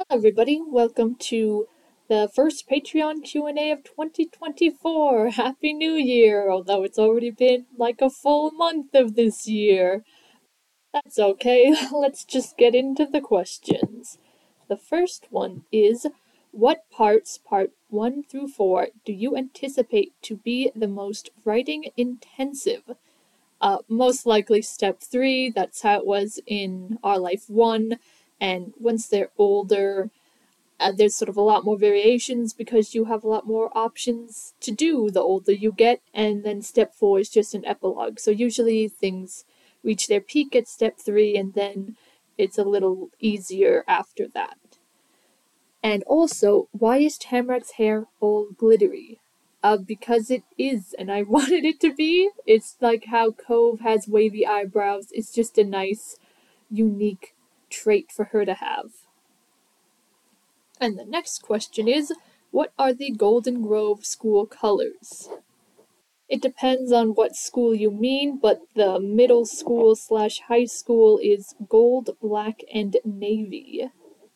Everybody, welcome to the first Patreon Q&A of 2024. Happy New Year, although it's already been like a full month of this year. That's okay, let's just get into the questions. The first one is, what parts, part 1 through 4, do you anticipate to be the most writing intensive? Most likely step 3, that's how it was in Our Life 1, and once they're older, there's sort of a lot more variations because you have a lot more options to do the older you get, and then step 4 is just an epilogue. So usually things reach their peak at step 3, and then it's a little easier after that. And also, why is Tamarack's hair all glittery? Because it is, and I wanted it to be. It's like how Cove has wavy eyebrows. It's just a nice, unique trait for her to have. And the next question is, what are the Golden Grove school colors? It depends on what school you mean, but the middle school / high school is gold, black, and navy.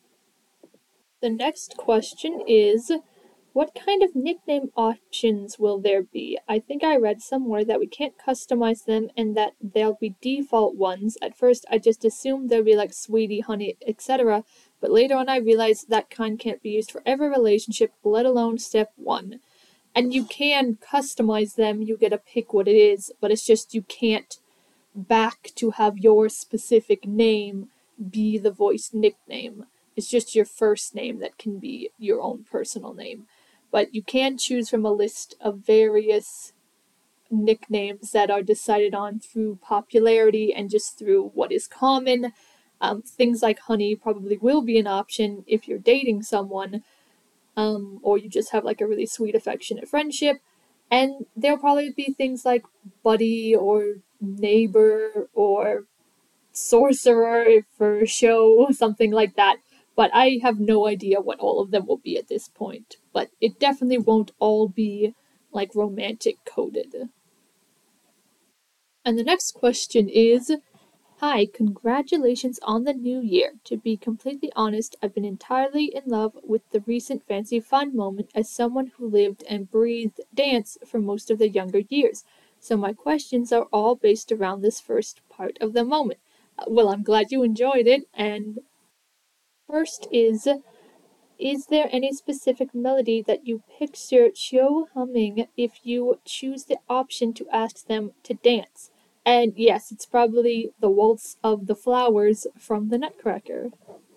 The next question is, what kind of nickname options will there be? I think I read somewhere that we can't customize them and that they'll be default ones. At first, I just assumed there'd be like sweetie, honey, etc. But later on, I realized that kind can't be used for every relationship, let alone step 1. And you can customize them, you get to pick what it is, but it's just you can't back to have your specific name be the voice nickname. It's just your first name that can be your own personal name. But you can choose from a list of various nicknames that are decided on through popularity and just through what is common. Things like honey probably will be an option if you're dating someone, or you just have like a really sweet, affectionate friendship. And there'll probably be things like buddy or neighbor or sorcerer for show, something like that. But I have no idea what all of them will be at this point. But it definitely won't all be like romantic coded. And the next question is, hi, congratulations on the new year. To be completely honest, I've been entirely in love with the recent Fancy Fun moment as someone who lived and breathed dance for most of the younger years. So my questions are all based around this first part of the moment. Well, I'm glad you enjoyed it, and first is there any specific melody that you picture Chiu humming if you choose the option to ask them to dance? And yes, it's probably the Waltz of the Flowers from the Nutcracker.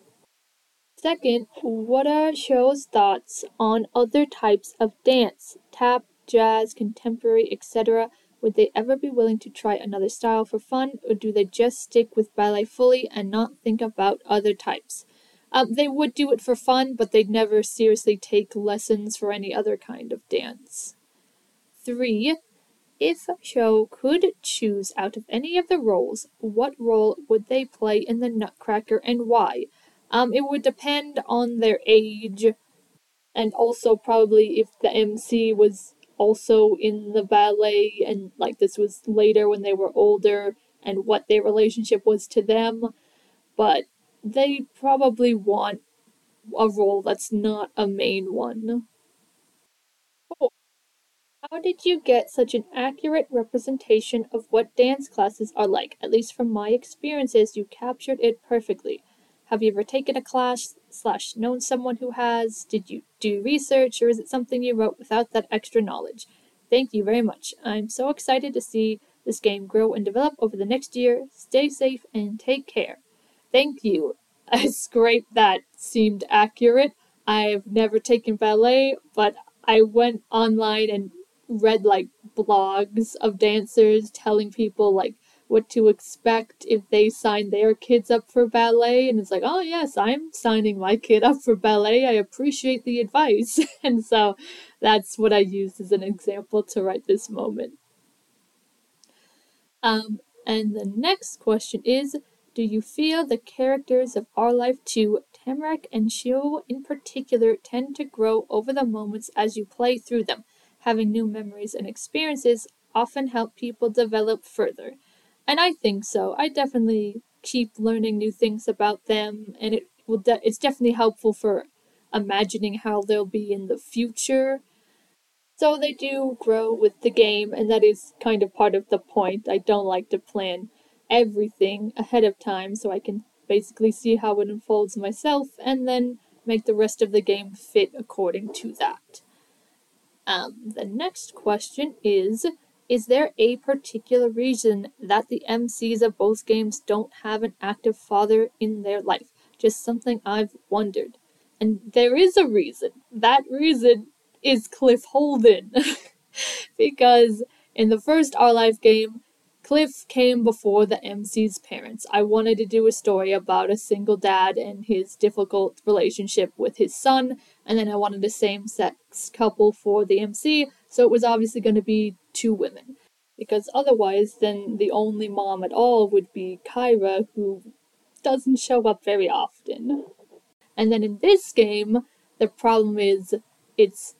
Second, what are Show's thoughts on other types of dance? Tap, jazz, contemporary, etc. Would they ever be willing to try another style for fun, or do they just stick with ballet fully and not think about other types? They would do it for fun, but they'd never seriously take lessons for any other kind of dance. 3. If Show could choose out of any of the roles, what role would they play in the Nutcracker and why? It would depend on their age, and also probably if the MC was also in the ballet, and like this was later when they were older, and what their relationship was to them. But they probably want a role that's not a main one. Oh, how did you get such an accurate representation of what dance classes are like? At least from my experiences, you captured it perfectly. Have you ever taken a class / known someone who has? Did you do research, or is it something you wrote without that extra knowledge? Thank you very much. I'm so excited to see this game grow and develop over the next year. Stay safe and take care. Thank you. It's great that seemed accurate. I've never taken ballet, but I went online and read like blogs of dancers telling people like what to expect if they sign their kids up for ballet, and it's like, oh yes, I'm signing my kid up for ballet. I appreciate the advice. And so that's what I used as an example to write this moment. And the next question is, do you feel the characters of Our Life 2, Tamarack and Shio in particular, tend to grow over the moments as you play through them? Having new memories and experiences often help people develop further. And I think so. I definitely keep learning new things about them, and it it's definitely helpful for imagining how they'll be in the future. So they do grow with the game, and that is kind of part of the point. I don't like to plan everything ahead of time so I can basically see how it unfolds myself and then make the rest of the game fit according to that. The next question is there a particular reason that the MCs of both games don't have an active father in their life? Just something I've wondered. And there is a reason. That reason is Cliff Holden. Because in the first Our Life game, Cliff came before the MC's parents. I wanted to do a story about a single dad and his difficult relationship with his son, and then I wanted a same-sex couple for the MC, so it was obviously going to be two women. Because otherwise, then the only mom at all would be Kyra, who doesn't show up very often. And then in this game, the problem is, it's,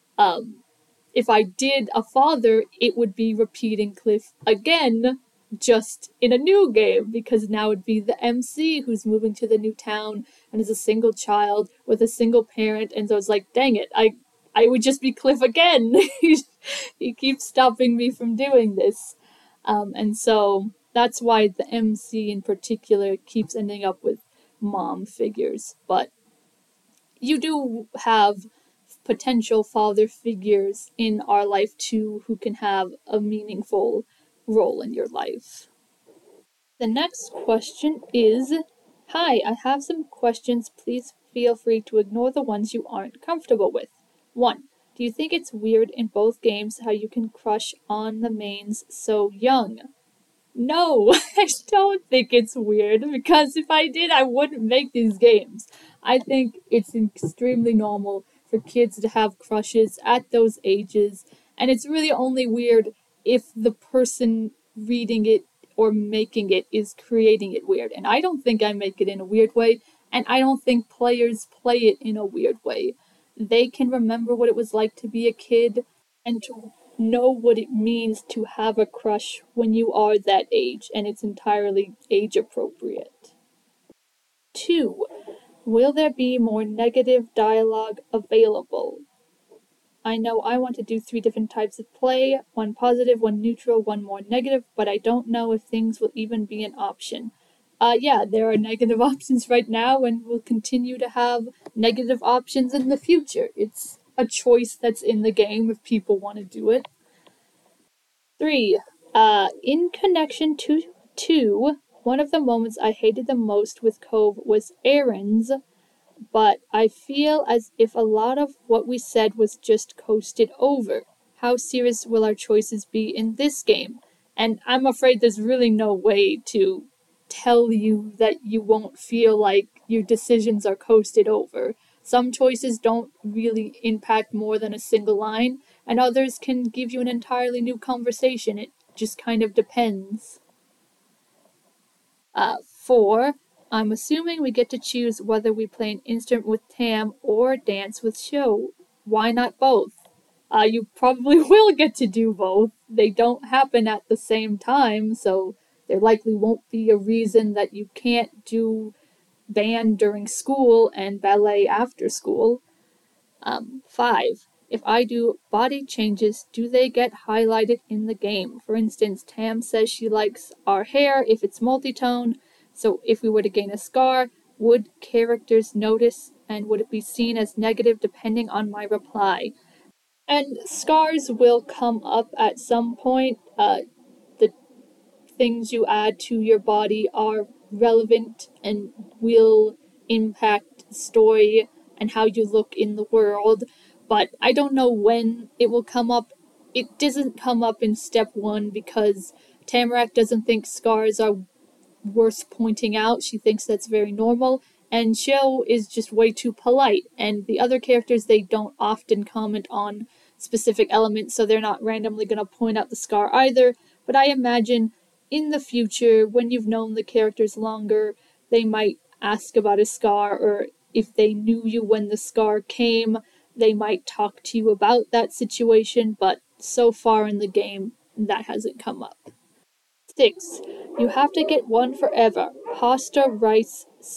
if I did a father, it would be repeating Cliff again, just in a new game, because now it'd be the MC who's moving to the new town and is a single child with a single parent, and so it's like, dang it, I would just be Cliff again. He keeps stopping me from doing this. And so that's why the MC in particular keeps ending up with mom figures. But you do have potential father figures in our life too who can have a meaningful role in your life. The next question is, hi, I have some questions. Please feel free to ignore the ones you aren't comfortable with. 1. Do you think it's weird in both games how you can crush on the mains so young? No, I don't think it's weird, because if I did, I wouldn't make these games. I think it's extremely normal for kids to have crushes at those ages, and it's really only weird if the person reading it or making it is creating it weird. And I don't think I make it in a weird way, and I don't think players play it in a weird way. They can remember what it was like to be a kid and to know what it means to have a crush when you are that age, and it's entirely age appropriate. 2. Will there be more negative dialogue available? I know I want to do 3 different types of play, 1 positive, 1 neutral, 1 more negative, but I don't know if things will even be an option. Yeah, there are negative options right now, and we'll continue to have negative options in the future. It's a choice that's in the game if people want to do it. 3. In connection to 2, one of the moments I hated the most with Cove was Aaron's, but I feel as if a lot of what we said was just coasted over. How serious will our choices be in this game? And I'm afraid there's really no way to tell you that you won't feel like your decisions are coasted over. Some choices don't really impact more than a single line, and others can give you an entirely new conversation. It just kind of depends. 4. I'm assuming we get to choose whether we play an instrument with Tam or dance with Sho. Why not both? You probably will get to do both. They don't happen at the same time, so there likely won't be a reason that you can't do band during school and ballet after school. 5. If I do body changes, do they get highlighted in the game? For instance, Tam says she likes our hair if it's multi-tone, so if we were to gain a scar, would characters notice, and would it be seen as negative depending on my reply? And scars will come up at some point. The things you add to your body are relevant and will impact the story and how you look in the world, but I don't know when it will come up. It doesn't come up in step 1 because Tamarack doesn't think scars are worth pointing out. She thinks that's very normal, and Sho is just way too polite, and the other characters, they don't often comment on specific elements, so they're not randomly going to point out the scar either, but I imagine in the future, when you've known the characters longer, they might ask about a scar, or if they knew you when the scar came, they might talk to you about that situation, but so far in the game, that hasn't come up. 6. You have to get one forever. Pasta, rice, soup,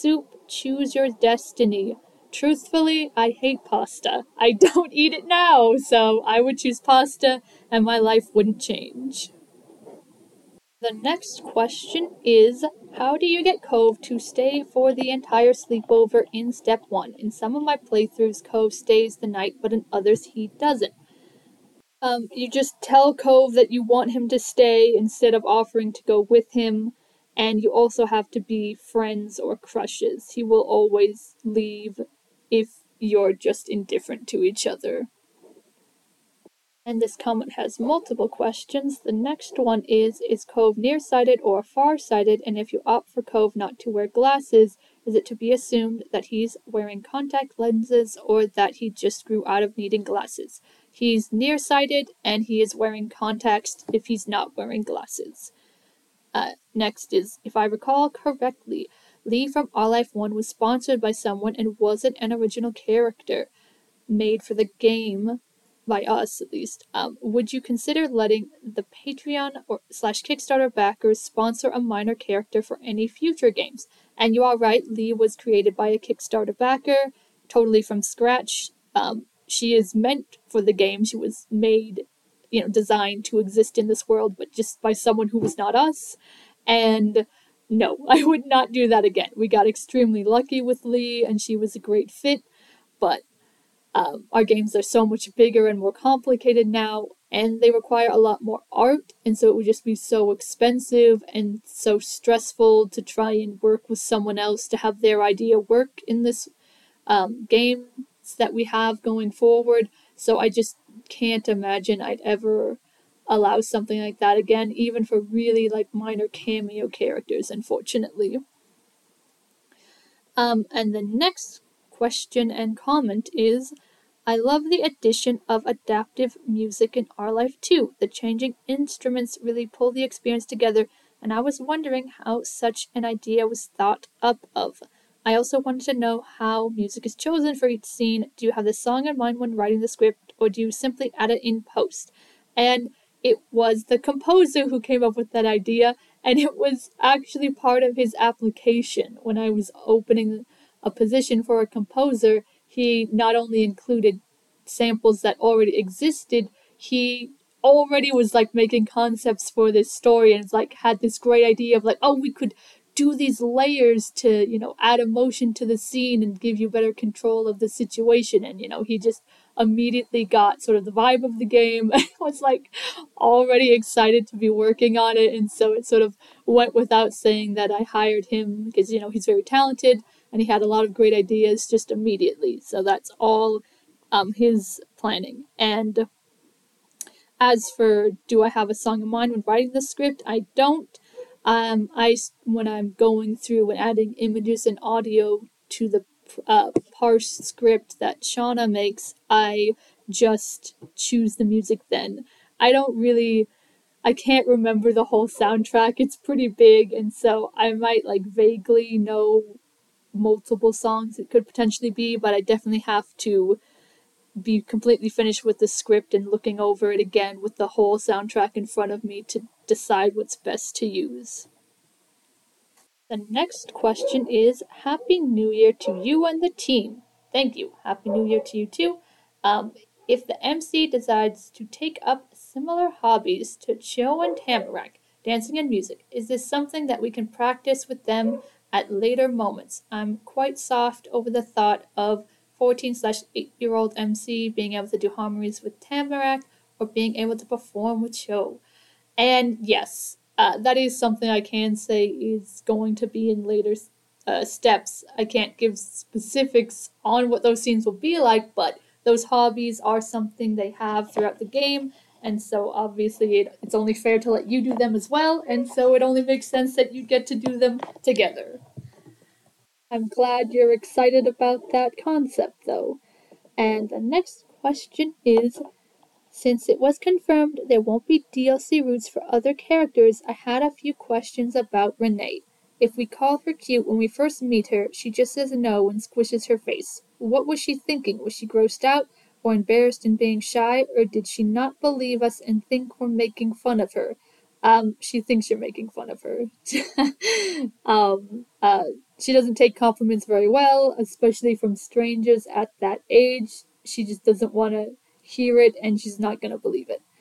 choose your destiny. Truthfully, I hate pasta. I don't eat it now, so I would choose pasta and my life wouldn't change. The next question is, how do you get Cove to stay for the entire sleepover in step 1? In some of my playthroughs, Cove stays the night, but in others he doesn't. You just tell Cove that you want him to stay instead of offering to go with him, and you also have to be friends or crushes. He will always leave if you're just indifferent to each other. And this comment has multiple questions. The next one is Cove nearsighted or farsighted? And if you opt for Cove not to wear glasses, is it to be assumed that he's wearing contact lenses or that he just grew out of needing glasses? He's nearsighted and he is wearing contacts if he's not wearing glasses. Next is, if I recall correctly, Lee from Our Life 1 was sponsored by someone and wasn't an original character made for the game, by us at least. Would you consider letting the Patreon or / Kickstarter backers sponsor a minor character for any future games? And you are right, Lee was created by a Kickstarter backer, totally from scratch. She is meant for the game. She was made, designed to exist in this world, but just by someone who was not us. And no, I would not do that again. We got extremely lucky with Lee, and she was a great fit, but our games are so much bigger and more complicated now, and they require a lot more art, and so it would just be so expensive and so stressful to try and work with someone else to have their idea work in this games that we have going forward. So I just can't imagine I'd ever allow something like that again, even for really minor cameo characters, unfortunately. And the next question and comment is, I love the addition of adaptive music in Our Life 2. The changing instruments really pull the experience together, and I was wondering how such an idea was thought up of. I also wanted to know how music is chosen for each scene. Do you have the song in mind when writing the script, or do you simply add it in post? And it was the composer who came up with that idea, and it was actually part of his application. When I was opening a position for a composer, he not only included samples that already existed, he already was making concepts for this story, and had this great idea of we could do these layers to add emotion to the scene and give you better control of the situation. And he just immediately got sort of the vibe of the game and was already excited to be working on it. And so it sort of went without saying that I hired him because he's very talented and he had a lot of great ideas just immediately. So that's all his planning. And as for do I have a song in mind when writing the script, I don't. When I'm going through and adding images and audio to the parse script that Shauna makes, I just choose the music then. I can't remember the whole soundtrack. It's pretty big, and so I might vaguely know multiple songs it could potentially be, but I definitely have to be completely finished with the script and looking over it again with the whole soundtrack in front of me to decide what's best to use. The next question is, Happy New Year to you and the team. Thank you. Happy New Year to you too. If the MC decides to take up similar hobbies to Cho and Tamarack, dancing and music, is this something that we can practice with them at later moments? I'm quite soft over the thought of 14/8-year-old MC being able to do harmonies with Tamarack or being able to perform with Cho. And yes, that is something I can say is going to be in later steps. I can't give specifics on what those scenes will be like, but those hobbies are something they have throughout the game, and so obviously it's only fair to let you do them as well, and so it only makes sense that you get to do them together. I'm glad you're excited about that concept, though. And the next question is, since it was confirmed there won't be DLC routes for other characters, I had a few questions about Renee. If we call her cute when we first meet her, she just says no and squishes her face. What was she thinking? Was she grossed out or embarrassed and being shy, or did she not believe us and think we're making fun of her? She thinks you're making fun of her. She doesn't take compliments very well, especially from strangers at that age. She just doesn't want to hear it, and she's not going to believe it.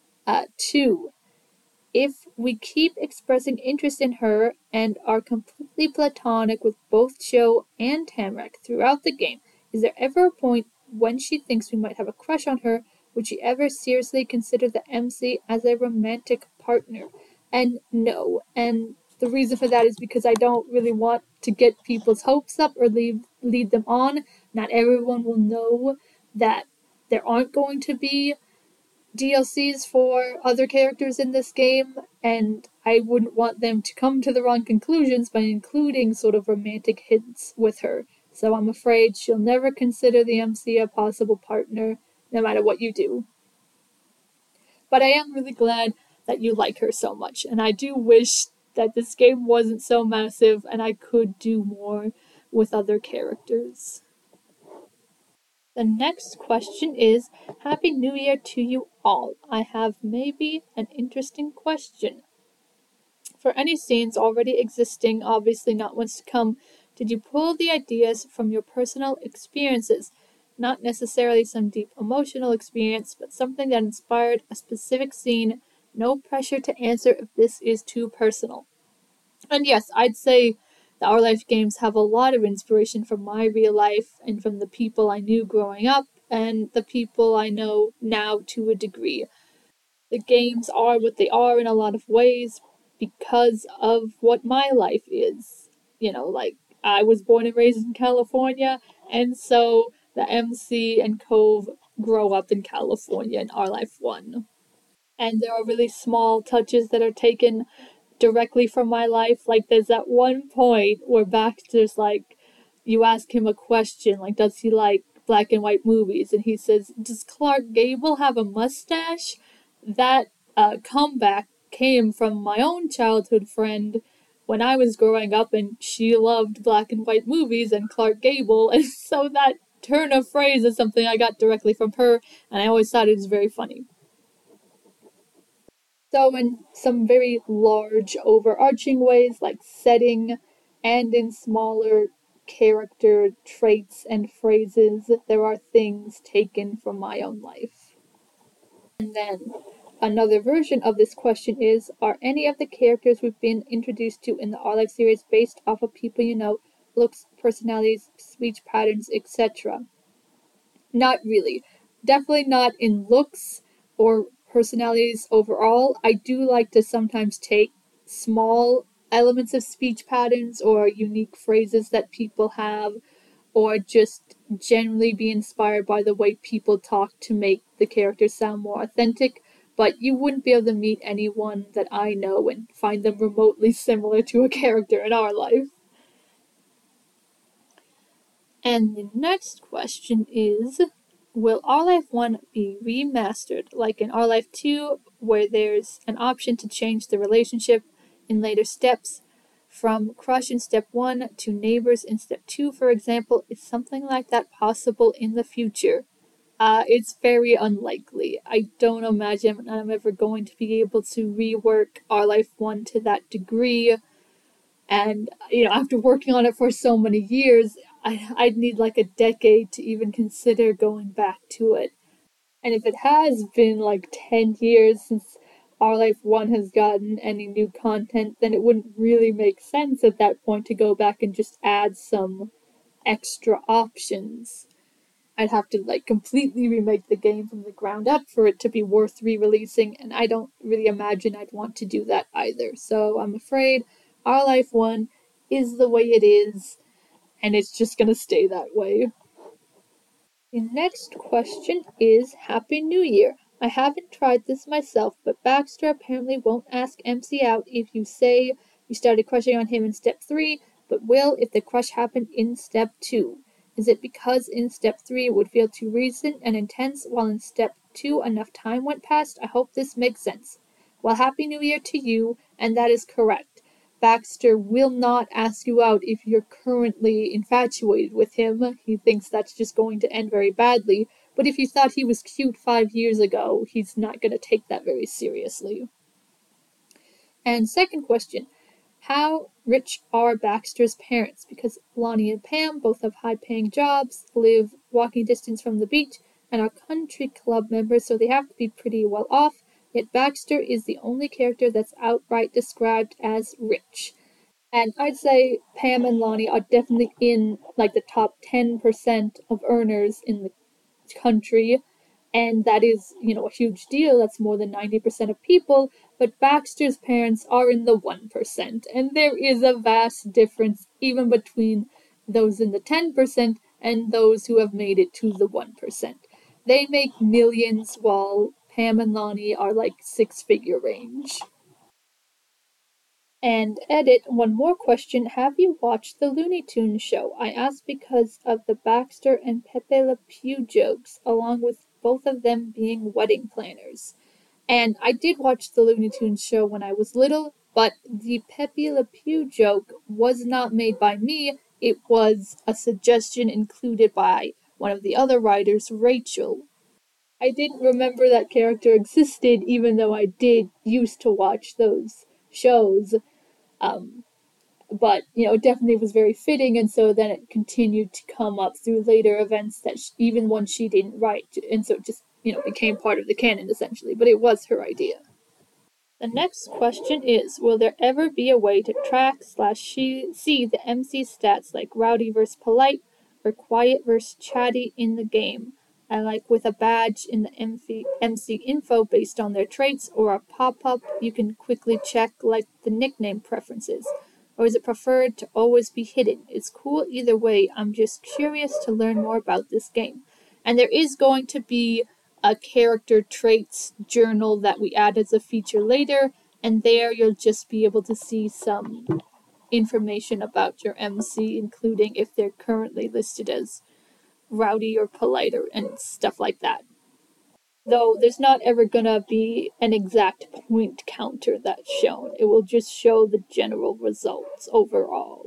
2. If we keep expressing interest in her and are completely platonic with both Joe and Tamrak throughout the game, is there ever a point when she thinks we might have a crush on her? Would she ever seriously consider the MC as a romantic partner? And no. And the reason for that is because I don't really want to get people's hopes up or lead them on. Not everyone will know that there aren't going to be DLCs for other characters in this game, and I wouldn't want them to come to the wrong conclusions by including sort of romantic hints with her. So I'm afraid she'll never consider the MC a possible partner, no matter what you do. But I am really glad that you like her so much, and I do wish that this game wasn't so massive and I could do more with other characters. The next question is, Happy New Year to you all. I have maybe an interesting question. For any scenes already existing, obviously not ones to come, did you pull the ideas from your personal experiences? Not necessarily some deep emotional experience, but something that inspired a specific scene. No pressure to answer if this is too personal. And yes, I'd say the Our Life games have a lot of inspiration from my real life and from the people I knew growing up and the people I know now to a degree. The games are what they are in a lot of ways because of what my life is. Like, I was born and raised in California, and so the MC and Cove grow up in California in Our Life 1. And there are really small touches that are taken directly from my life. Like, there's that one point where Baxter's like, you ask him a question, like, does he like black and white movies? And he says, does Clark Gable have a mustache? That comeback came from my own childhood friend when I was growing up, and she loved black and white movies and Clark Gable, and so that turn of phrase is something I got directly from her, and I always thought it was very funny. So, in some very large, overarching ways, like setting, and in smaller character traits and phrases, there are things taken from my own life. And then, another version of this question is, are any of the characters we've been introduced to in the Our Life series based off of people you know, looks, personalities, speech patterns, etc.? Not really. Definitely not in looks or personalities overall. I do like to sometimes take small elements of speech patterns or unique phrases that people have, or just generally be inspired by the way people talk to make the characters sound more authentic. But you wouldn't be able to meet anyone that I know and find them remotely similar to a character in Our Life. And the next question is, will Our Life 1 be remastered, like in Our Life 2, where there's an option to change the relationship in later steps, from crush in step 1 to neighbors in step 2, for example? Is something like that possible in the future? It's very unlikely. I don't imagine I'm ever going to be able to rework Our Life 1 to that degree. And, after working on it for so many years, I'd need like a decade to even consider going back to it. And if it has been like 10 years since Our Life 1 has gotten any new content, then it wouldn't really make sense at that point to go back and just add some extra options. I'd have to like completely remake the game from the ground up for it to be worth re-releasing, and I don't really imagine I'd want to do that either. So I'm afraid Our Life 1 is the way it is, and it's just gonna stay that way. The next question is, Happy New Year. I haven't tried this myself, but Baxter apparently won't ask MC out if you say you started crushing on him in step 3, but will if the crush happened in step 2. Is it because in step 3 it would feel too recent and intense, while in step 2 enough time went past? I hope this makes sense. Well, Happy New Year to you, and that is correct. Baxter will not ask you out if you're currently infatuated with him. He thinks that's just going to end very badly. But if you thought he was cute 5 years ago, he's not going to take that very seriously. And second question, How rich are Baxter's parents? Because Lonnie and Pam both have high-paying jobs, live walking distance from the beach, and are country club members, so they have to be pretty well off, yet Baxter is the only character that's outright described as rich. And I'd say Pam and Lonnie are definitely in like the top 10% of earners in the country, and that is, a huge deal. That's more than 90% of people. But Baxter's parents are in the 1%, and there is a vast difference even between those in the 10% and those who have made it to the 1%. They make millions, while Pam and Lonnie are like six-figure range. And edit, one more question. Have you watched the Looney Tunes show? I asked because of the Baxter and Pepe Le Pew jokes, along with both of them being wedding planners. And I did watch the Looney Tunes show when I was little, but the Pepe Le Pew joke was not made by me. It was a suggestion included by one of the other writers, Rachel. I didn't remember that character existed, even though I did used to watch those shows. Um, but it definitely was very fitting, and so then it continued to come up through later events that even ones she didn't write, and so it just became part of the canon essentially. But it was her idea. The next question is, will there ever be a way to track/see the MC stats like rowdy versus polite or quiet versus chatty in the game? And like with a badge in the MC info based on their traits or a pop-up you can quickly check like the nickname preferences. Or is it preferred to always be hidden? It's cool either way, I'm just curious to learn more about this game. And there is going to be a character traits journal that we add as a feature later, and there you'll just be able to see some information about your MC, including if they're currently listed as rowdy or polite and stuff like that. Though there's not ever gonna be an exact point counter that's shown. It will just show the general results overall.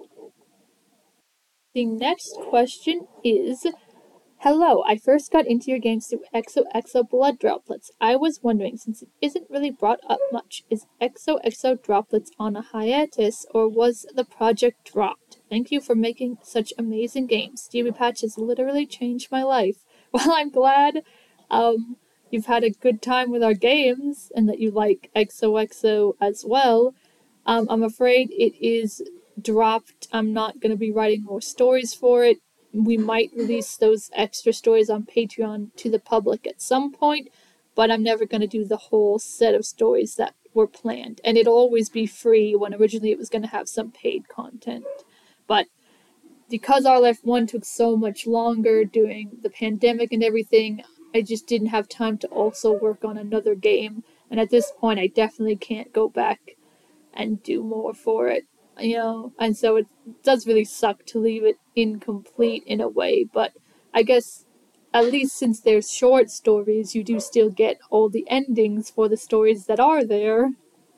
The next question is, hello, I first got into your games through XOXO Blood Droplets. I was wondering, since it isn't really brought up much, is XOXO Droplets on a hiatus, or was the project dropped? Thank you for making such amazing games. DB Patch has literally changed my life. Well, I'm glad you've had a good time with our games, and that you like XOXO as well. I'm afraid it is dropped. I'm not going to be writing more stories for it. We might release those extra stories on Patreon to the public at some point, but I'm never going to do the whole set of stories that were planned. And it'll always be free when originally it was going to have some paid content. But because RLF1 took so much longer during the pandemic and everything, I just didn't have time to also work on another game. And at this point, I definitely can't go back and do more for it. And so it does really suck to leave it incomplete in a way, but I guess at least since there's short stories, you do still get all the endings for the stories that are there.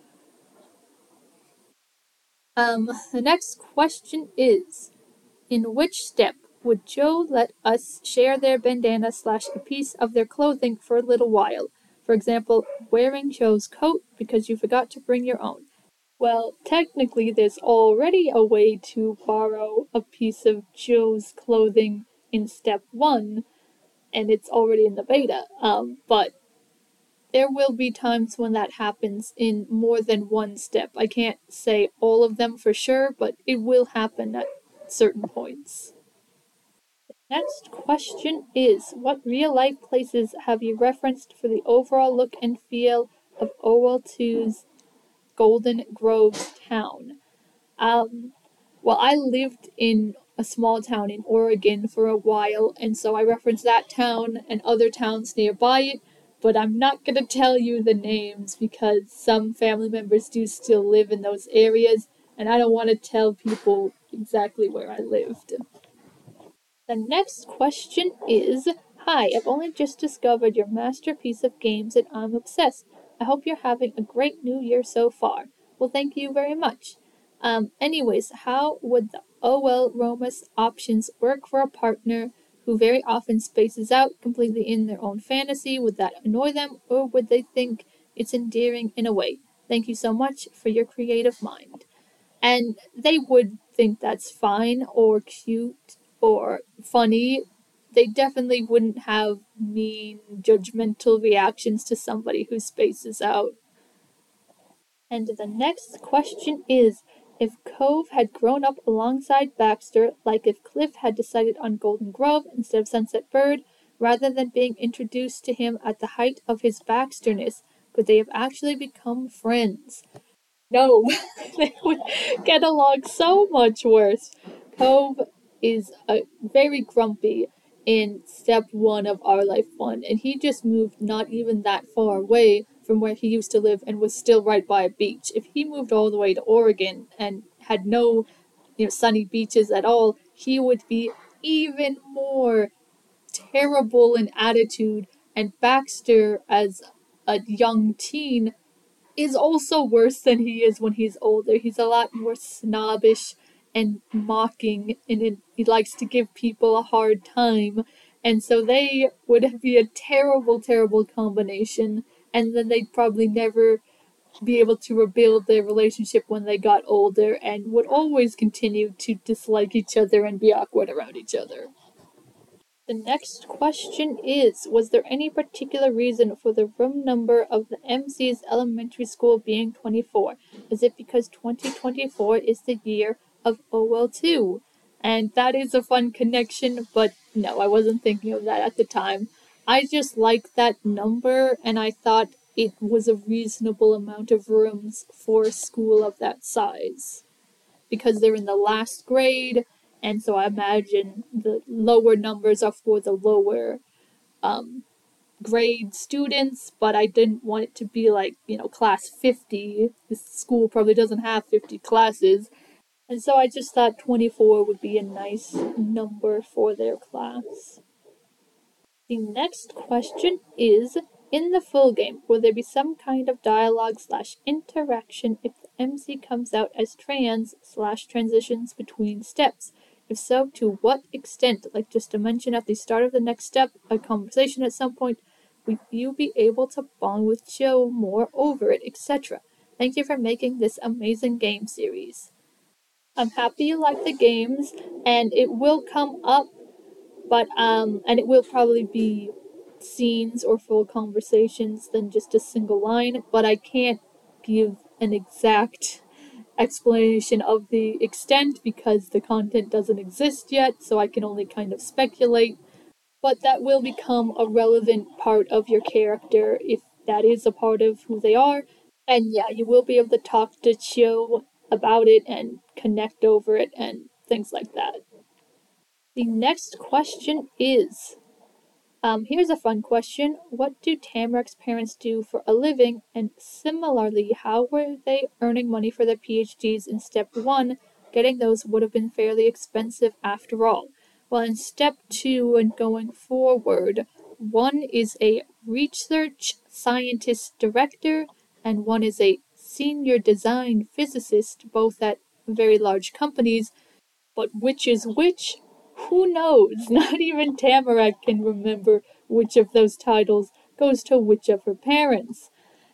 The next question is, in which step would Joe let us share their bandana / a piece of their clothing for a little while? For example, wearing Joe's coat because you forgot to bring your own. Well, technically there's already a way to borrow a piece of Joe's clothing in step 1, and it's already in the beta, but there will be times when that happens in more than one step. I can't say all of them for sure, but it will happen at certain points. Next question is, what real-life places have you referenced for the overall look and feel of OL2's Golden Grove town? Well, I lived in a small town in Oregon for a while, and so I referenced that town and other towns nearby it, but I'm not gonna tell you the names because some family members do still live in those areas, and I don't want to tell people exactly where I lived. The next question is, hi, I've only just discovered your masterpiece of games and I'm obsessed. I hope you're having a great new year so far. Well, thank you very much. Anyways, how would the OL Romus options work for a partner who very often spaces out completely in their own fantasy? Would that annoy them, or would they think it's endearing in a way? Thank you so much for your creative mind. And they would think that's fine or cute or funny. They definitely wouldn't have mean, judgmental reactions to somebody who spaces out. And the next question is, if Cove had grown up alongside Baxter, like if Cliff had decided on Golden Grove instead of Sunset Bird, rather than being introduced to him at the height of his Baxterness, could they have actually become friends? No, they would get along so much worse. Cove is very grumpy in step one of Our Life 1, and he just moved not even that far away from where he used to live and was still right by a beach. If he moved all the way to Oregon and had no, sunny beaches at all, he would be even more terrible in attitude. And Baxter, as a young teen, is also worse than he is when he's older. He's a lot more snobbish and mocking, and he likes to give people a hard time. And so they would be a terrible, terrible combination. And then they'd probably never be able to rebuild their relationship when they got older and would always continue to dislike each other and be awkward around each other. The next question is, was there any particular reason for the room number of the MC's elementary school being 24? Is it because 2024 is the year of OL2? And that is a fun connection, but no, I wasn't thinking of that at the time. I just liked that number, and I thought it was a reasonable amount of rooms for a school of that size, because they're in the last grade, and so I imagine the lower numbers are for the lower grade students, but I didn't want it to be like, class 50. This school probably doesn't have 50 classes, and so I just thought 24 would be a nice number for their class. The next question is, in the full game, will there be some kind of dialogue/interaction if the MC comes out as trans/transitions between steps? If so, to what extent? Like just a mention at the start of the next step, a conversation at some point, will you be able to bond with Joe more over it, etc.? Thank you for making this amazing game series. I'm happy you like the games, and it will come up, but and it will probably be scenes or full conversations than just a single line, but I can't give an exact explanation of the extent because the content doesn't exist yet, so I can only kind of speculate. But that will become a relevant part of your character if that is a part of who they are. And yeah, you will be able to talk to Chio about it and connect over it and things like that. The next question is, here's a fun question. What do Tamarack's parents do for a living? And similarly, how were they earning money for their PhDs in step 1? Getting those would have been fairly expensive after all. Well, in step 2 and going forward, one is a research scientist director, and one is a senior design physicist, both at very large companies. But which is which? Who knows? Not even Tamarack can remember which of those titles goes to which of her parents.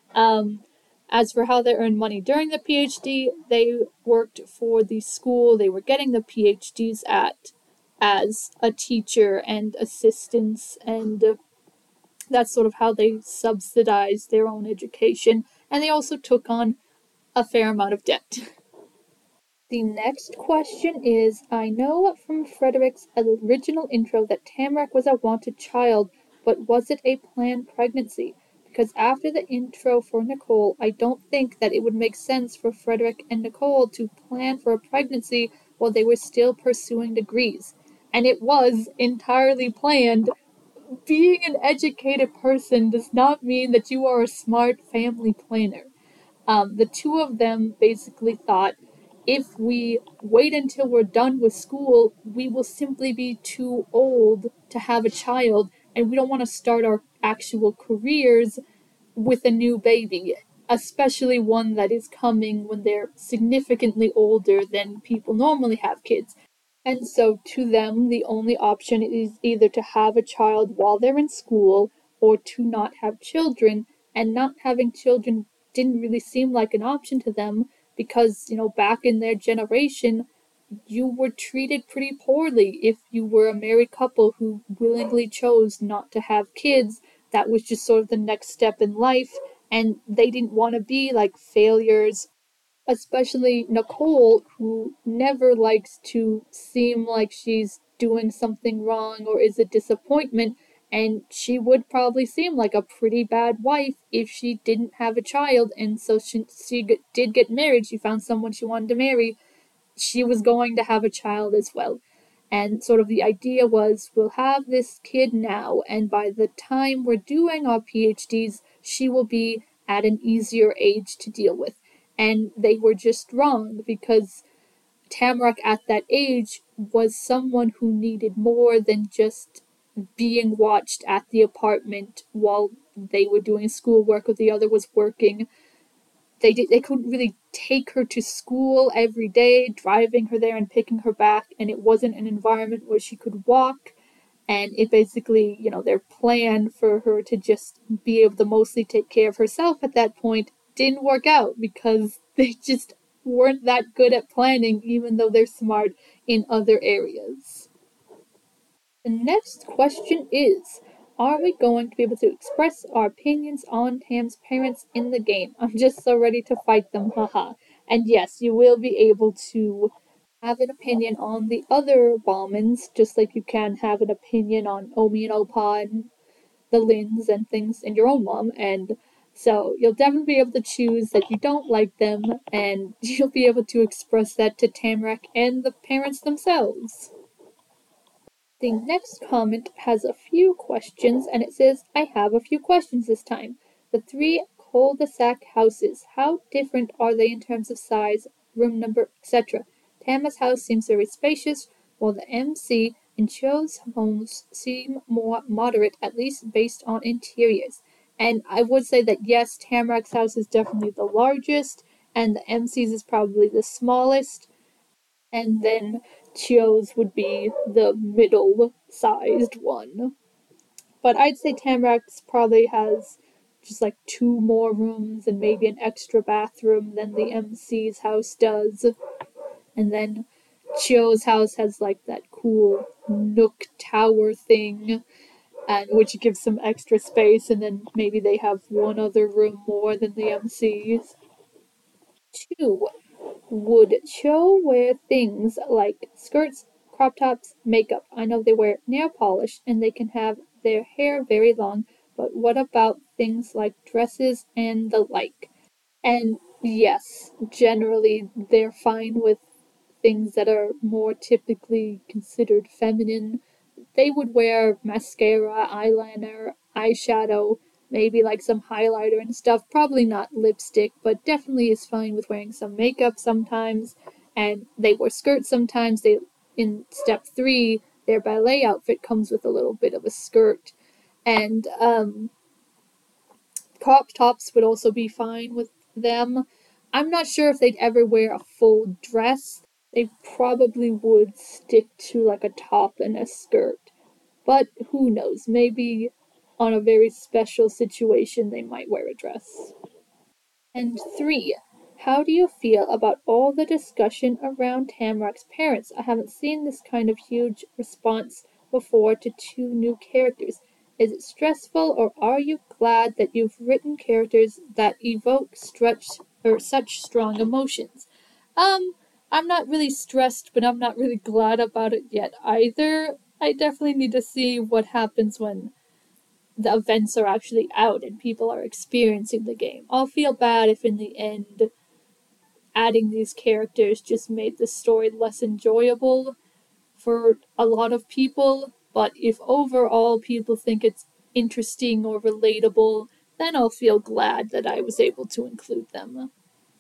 As for how they earned money during the PhD, they worked for the school they were getting the PhDs at as a teacher and assistants, and that's sort of how they subsidized their own education, and they also took on a fair amount of debt. The next question is, I know from Frederick's original intro that Tamarack was a wanted child, but was it a planned pregnancy? Because after the intro for Nicole, I don't think that it would make sense for Frederick and Nicole to plan for a pregnancy while they were still pursuing degrees. And it was entirely planned. Being an educated person does not mean that you are a smart family planner. The two of them basically thought, if we wait until we're done with school, we will simply be too old to have a child, and we don't want to start our actual careers with a new baby, especially one that is coming when they're significantly older than people normally have kids. And so to them, the only option is either to have a child while they're in school or to not have children, and not having children didn't really seem like an option to them because, back in their generation, you were treated pretty poorly if you were a married couple who willingly chose not to have kids. That was just sort of the next step in life, and they didn't want to be like failures, especially Nicole, who never likes to seem like she's doing something wrong or is a disappointment, and she would probably seem like a pretty bad wife if she didn't have a child, and so did get married. She found someone she wanted to marry. She was going to have a child as well. And sort of the idea was, we'll have this kid now, and by the time we're doing our PhDs, she will be at an easier age to deal with. And they were just wrong, because Tamarack at that age was someone who needed more than just being watched at the apartment while they were doing schoolwork or the other was working. They couldn't really take her to school every day, driving her there and picking her back, and it wasn't an environment where she could walk. And it basically, their plan for her to just be able to mostly take care of herself at that point didn't work out, because they just weren't that good at planning, even though they're smart in other areas. The next question is, are we going to be able to express our opinions on Tam's parents in the game? I'm just so ready to fight them, haha. And yes, you will be able to have an opinion on the other Baughmans, just like you can have an opinion on Omi and Opa and the Lins and things, and your own mom. And so you'll definitely be able to choose that you don't like them, and you'll be able to express that to Tamarack and the parents themselves. The next comment has a few questions, and it says, I have a few questions this time. The 3 cul-de-sac houses, how different are they in terms of size, room number, etc.? Tama's house seems very spacious, while the MC and Cho's homes seem more moderate, at least based on interiors. And I would say that yes, Tamarack's house is definitely the largest, and the MC's is probably the smallest, and then Chio's would be the middle-sized one. But I'd say Tamarack's probably has just like 2 more rooms and maybe an extra bathroom than the MC's house does. And then Chio's house has like that cool nook tower thing, and which gives some extra space, and then maybe they have 1 other room more than the MC's. 2. Would Cho wear things like skirts, crop tops, makeup? I know they wear nail polish and they can have their hair very long, but what about things like dresses and the like? And yes, generally they're fine with things that are more typically considered feminine. They would wear mascara, eyeliner, eyeshadow, maybe like some highlighter and stuff. Probably not lipstick, but definitely is fine with wearing some makeup sometimes. And they wear skirts sometimes. In step 3, their ballet outfit comes with a little bit of a skirt. And crop tops would also be fine with them. I'm not sure if they'd ever wear a full dress. They probably would stick to like a top and a skirt. But who knows? Maybe on a very special situation they might wear a dress. And 3. How do you feel about all the discussion around Tamarack's parents? I haven't seen this kind of huge response before to 2 new characters. Is it stressful, or are you glad that you've written characters that evoke such strong emotions? I'm not really stressed, but I'm not really glad about it yet either. I definitely need to see what happens when the events are actually out and people are experiencing the game. I'll feel bad if in the end adding these characters just made the story less enjoyable for a lot of people, but if overall people think it's interesting or relatable, then I'll feel glad that I was able to include them.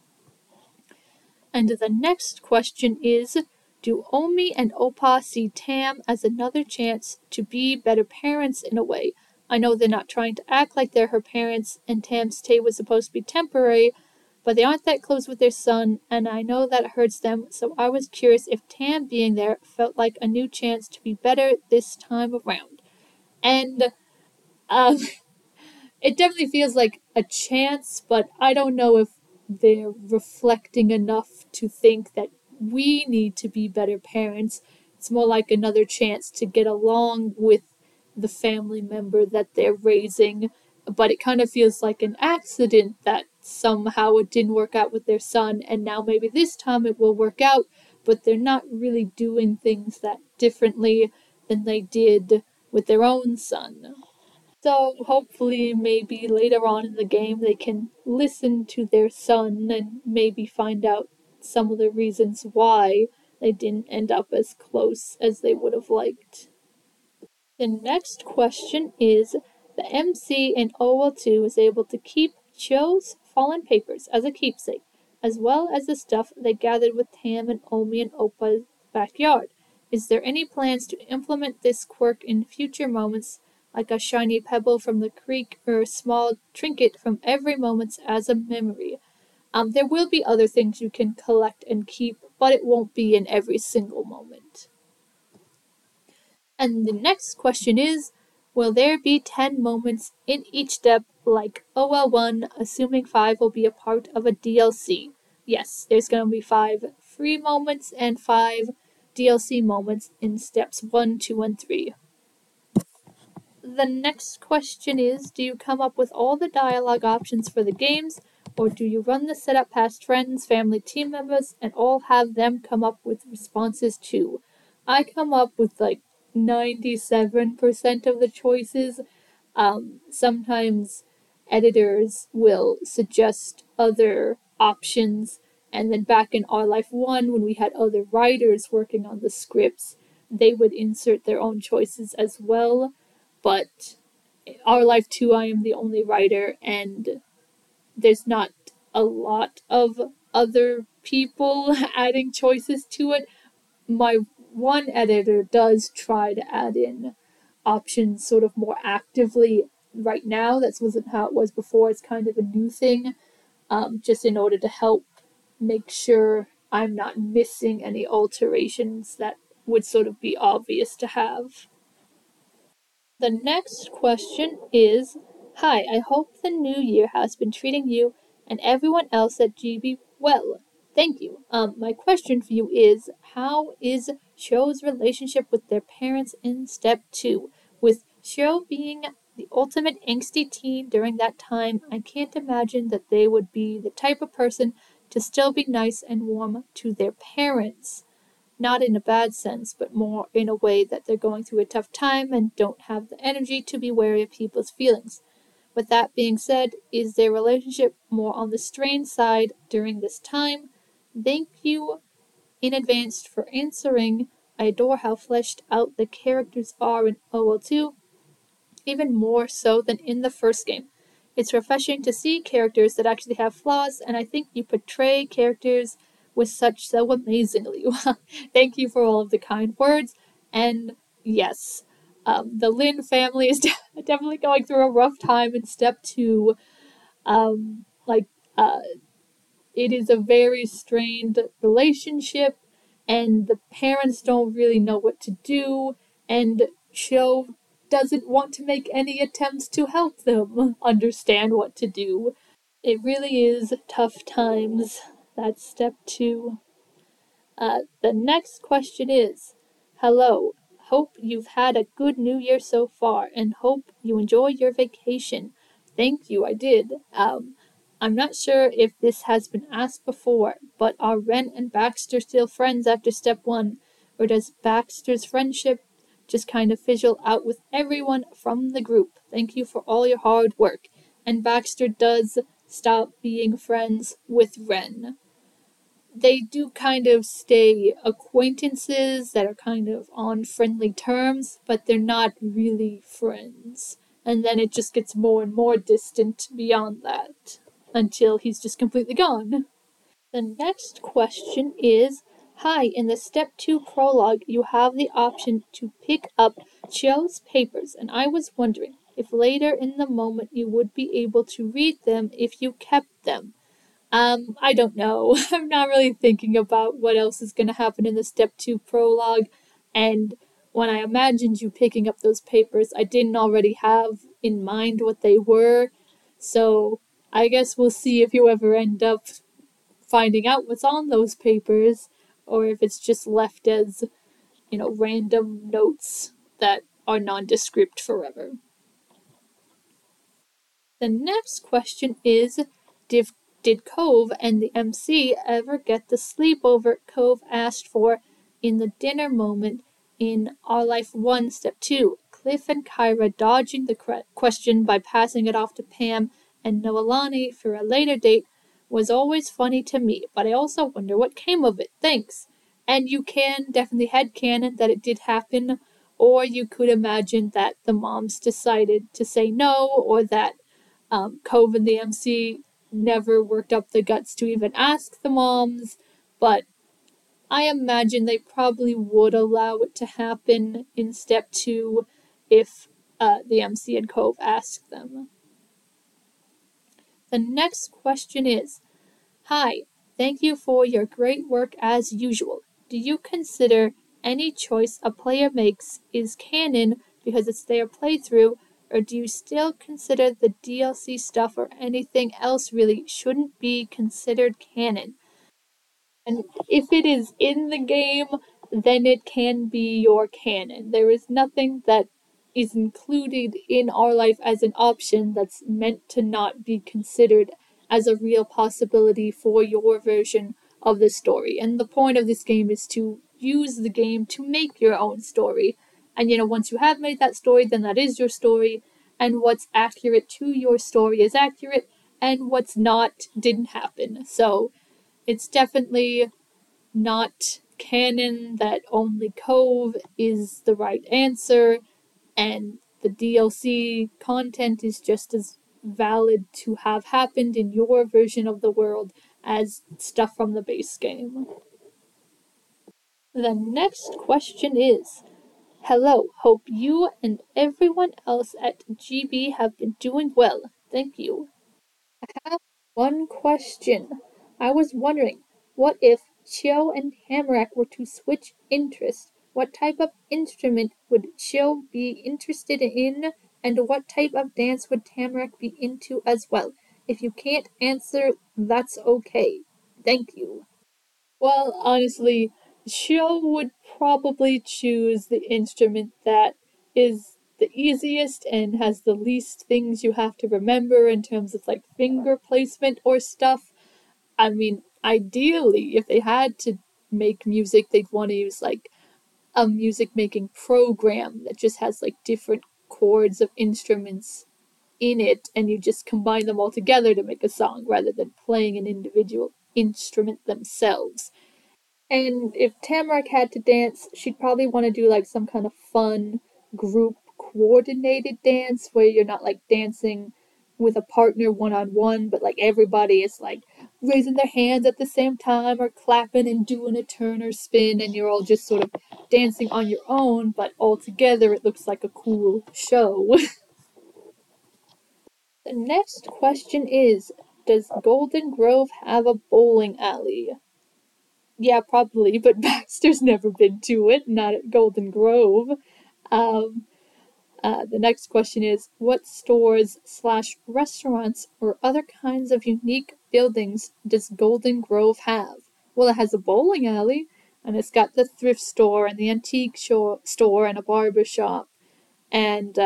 And the next question is, do Omi and Opa see Tam as another chance to be better parents in a way? I know they're not trying to act like they're her parents, and Tam's stay was supposed to be temporary, but they aren't that close with their son, and I know that hurts them, so I was curious if Tam being there felt like a new chance to be better this time around. And, um, it definitely feels like a chance, but I don't know if they're reflecting enough to think that we need to be better parents. It's more like another chance to get along with the family member that they're raising, but it kind of feels like an accident that somehow it didn't work out with their son, and now maybe this time it will work out, but they're not really doing things that differently than they did with their own son. So hopefully, maybe later on in the game, they can listen to their son and maybe find out some of the reasons why they didn't end up as close as they would have liked. The next question is, the MC in OL2 is able to keep Cho's fallen papers as a keepsake, as well as the stuff they gathered with Tam and Omi and Oppa's backyard. Is there any plans to implement this quirk in future moments, like a shiny pebble from the creek or a small trinket from every moment as a memory? There will be other things you can collect and keep, but it won't be in every single moment. And the next question is, will there be 10 moments in each step like OL1, assuming 5 will be a part of a DLC? Yes, there's going to be 5 free moments and 5 DLC moments in steps 1, 2, and 3. The next question is, do you come up with all the dialogue options for the games, or do you run the setup past friends, family, team members, and all have them come up with responses too? I come up with like 97% of the choices. Sometimes editors will suggest other options, and then back in Our Life 1, when we had other writers working on the scripts, they would insert their own choices as well. But Our Life 2, I am the only writer, and there's not a lot of other people adding choices to it. My one editor does try to add in options sort of more actively right now. That wasn't how it was before. It's kind of a new thing, just in order to help make sure I'm not missing any alterations that would sort of be obvious to have. The next question is, hi, I hope the new year has been treating you and everyone else at GB well. Thank you. My question for you is, how is Cho's relationship with their parents in step 2? With Cho being the ultimate angsty teen during that time, I can't imagine that they would be the type of person to still be nice and warm to their parents. Not in a bad sense, but more in a way that they're going through a tough time and don't have the energy to be wary of people's feelings. With that being said, is their relationship more on the strained side during this time? Thank you in advance for answering. I adore how fleshed out the characters are in OL2, even more so than in the first game. It's refreshing to see characters that actually have flaws, and I think you portray characters with such so amazingly well. Thank you for all of the kind words, and yes, the Lin family is definitely going through a rough time in step 2. Like, it is a very strained relationship, and the parents don't really know what to do, and Cho doesn't want to make any attempts to help them understand what to do. It really is tough times. That's step 2. The next question is, hello, hope you've had a good new year so far and hope you enjoy your vacation. Thank you, I did. I'm not sure if this has been asked before, but are Ren and Baxter still friends after step 1? Or does Baxter's friendship just kind of fizzle out with everyone from the group? Thank you for all your hard work. And Baxter does stop being friends with Ren. They do kind of stay acquaintances that are kind of on friendly terms, but they're not really friends. And then it just gets more and more distant beyond that, until he's just completely gone. The next question is, hi, in the step 2 prologue, you have the option to pick up Cho's papers, and I was wondering if later in the moment you would be able to read them if you kept them. I don't know. I'm not really thinking about what else is going to happen in the step 2 prologue, and when I imagined you picking up those papers, I didn't already have in mind what they were, so I guess we'll see if you ever end up finding out what's on those papers, or if it's just left as, random notes that are nondescript forever. The next question is, did Cove and the MC ever get the sleepover Cove asked for in the dinner moment in Our Life 1 Step 2? Cliff and Kyra dodging the question by passing it off to Pam and Noelani for a later date was always funny to me, but I also wonder what came of it. Thanks. And you can definitely headcanon that it did happen, or you could imagine that the moms decided to say no, or that Cove and the MC never worked up the guts to even ask the moms, but I imagine they probably would allow it to happen in step 2 if the MC and Cove asked them. The next question is, hi, thank you for your great work as usual. Do you consider any choice a player makes is canon because it's their playthrough, or do you still consider the DLC stuff or anything else really shouldn't be considered canon? And if it is in the game, then it can be your canon. There is nothing that is included in Our Life as an option that's meant to not be considered as a real possibility for your version of the story. And the point of this game is to use the game to make your own story. And once you have made that story, then that is your story. And what's accurate to your story is accurate, and what's not didn't happen. So it's definitely not canon that only Cove is the right answer, and the DLC content is just as valid to have happened in your version of the world as stuff from the base game. The next question is, hello, hope you and everyone else at GB have been doing well. Thank you. I have one question. I was wondering, what if Chio and Tamarack were to switch interests? What type of instrument would Chio be interested in, and what type of dance would Tamarack be into as well? If you can't answer, that's okay. Thank you. Well, honestly, Chio would probably choose the instrument that is the easiest and has the least things you have to remember in terms of like finger placement or stuff. I mean, ideally, if they had to make music, they'd want to use like a music making program that just has like different chords of instruments in it, and you just combine them all together to make a song rather than playing an individual instrument themselves. And if Tamarack had to dance, she'd probably want to do like some kind of fun group coordinated dance where you're not like dancing with a partner one on one, but like everybody is like raising their hands at the same time or clapping and doing a turn or spin, and you're all just sort of dancing on your own, but all together it looks like a cool show. The next question is, does Golden Grove have a bowling alley? Yeah, probably, but Baxter's never been to it, not at Golden Grove. Um, the next question is, what stores/restaurants or other kinds of unique buildings does Golden Grove have? Well, it has a bowling alley, and it's got the thrift store and the antique store and a barber shop, and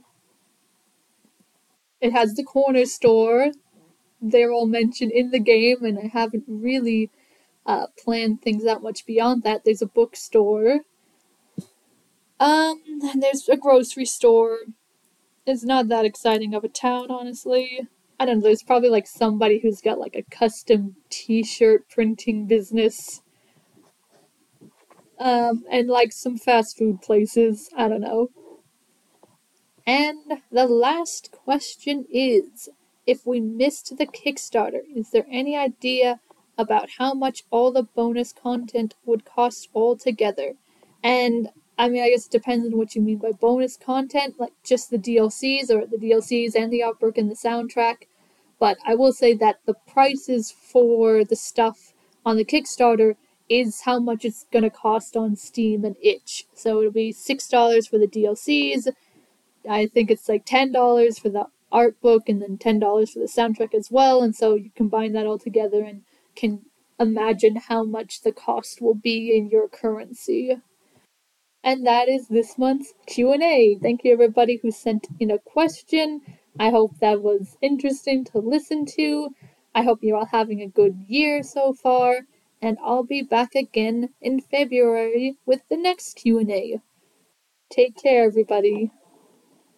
it has the corner store. They're all mentioned in the game, and I haven't really planned things out much beyond that. There's a bookstore. There's a grocery store. It's not that exciting of a town, honestly. I don't know, there's probably like somebody who's got like a custom t-shirt printing business. And like some fast food places. I don't know. And the last question is, if we missed the Kickstarter, is there any idea about how much all the bonus content would cost altogether? And I mean, I guess it depends on what you mean by bonus content, like just the DLCs or the DLCs and the artwork and the soundtrack. But I will say that the prices for the stuff on the Kickstarter is how much it's gonna cost on Steam and Itch. So it'll be $6 for the DLCs. I think it's like $10 for the art book and then $10 for the soundtrack as well. And so you combine that all together and can imagine how much the cost will be in your currency. And that is this month's Q&A. Thank you everybody who sent in a question. I hope that was interesting to listen to. I hope you're all having a good year so far, and I'll be back again in February with the next Q&A. Take care everybody.